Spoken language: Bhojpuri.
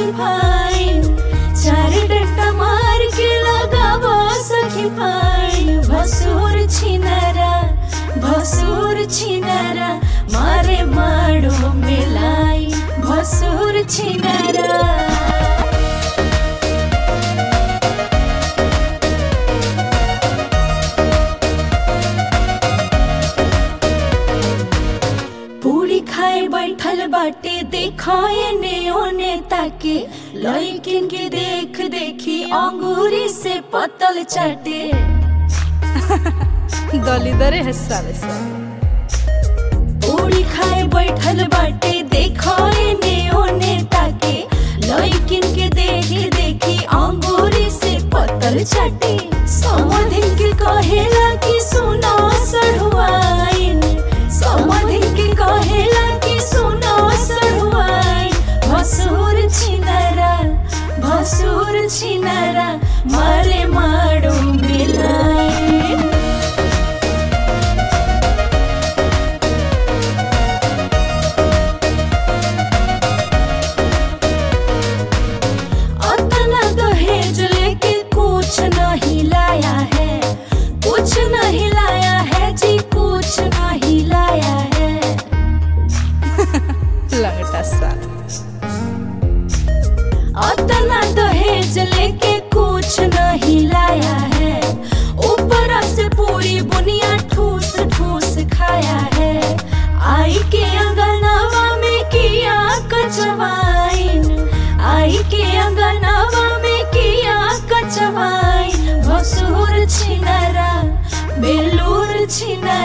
सखी फाइन, चार डंडा मार के लगावा सखी फाइन। भसुर छिनारा मारे माड़ो मिलाई, भसुर छिनारा। पूरी खाए बैठल बाटे देखो एने ओने ताके, लइकिन के देख देखी अंगूरी से पतल चाटे। दलिदरे है साले सब। पूरी खाए बैठल बाटे देखो एने ओने ताके, लइकिन के देख देखी अंगूरी से पतल चाटे। समधिन के कहेला कि सुनो सढ़ुआइन, समधिन के कहेला कि सुनो सढ़ुआइन। भसुर छिनारा मारे माड़ो मिलाई। अतना दहेज लेके कुछ नहीं लाया है, कुछ नहीं लाया है जी, कुछ नहीं लाया है। लगटा साला। अतना दहेज लेके कुछ नहीं लाया है, ऊपर से पूरी बुनिया ठूस ठूस खाया है। आई के अंगनवा में किया कचवाइन, आई के अंगनवा में किया कचवाइन। भसुर छिनारा बेलूर छिनारा।